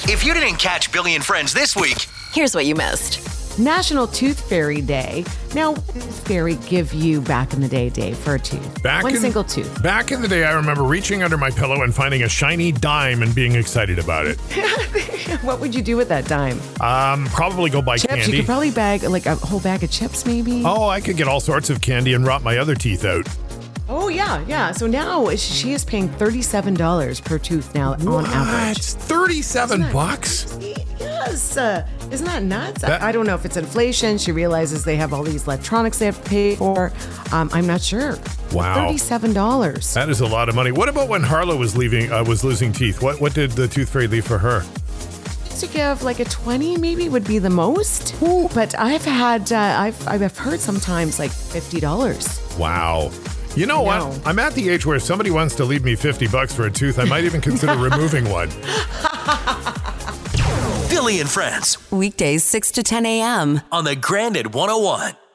If you didn't catch Billy and Friends this week, here's what you missed. National Tooth Fairy Day. Now, what did fairy give you back in the day, Dave, for a tooth? One single tooth. Back in the day, I remember reaching under my pillow and finding a shiny dime and being excited about it. What would you do with that dime? Probably go buy Chips. candy. You could probably bag like a whole bag of chips, maybe. Oh, I could get all sorts of candy and rot my other teeth out. Oh, yeah. So now she is paying $37 per tooth now on average. $37? Yes. Isn't that nuts? I don't know if it's inflation. She realizes they have all these electronics they have to pay for. I'm not sure. Wow. $37. That is a lot of money. What about when Harlow was losing teeth? What did the Tooth Fairy leave for her? To give like a 20 maybe would be the most. Ooh. But I've heard sometimes like $50. Wow. You know what? I'm at the age where if somebody wants to leave me $50 for a tooth, I might even consider removing one. Billy and Friends. Weekdays 6 to 10 a.m. on the Grand at 101.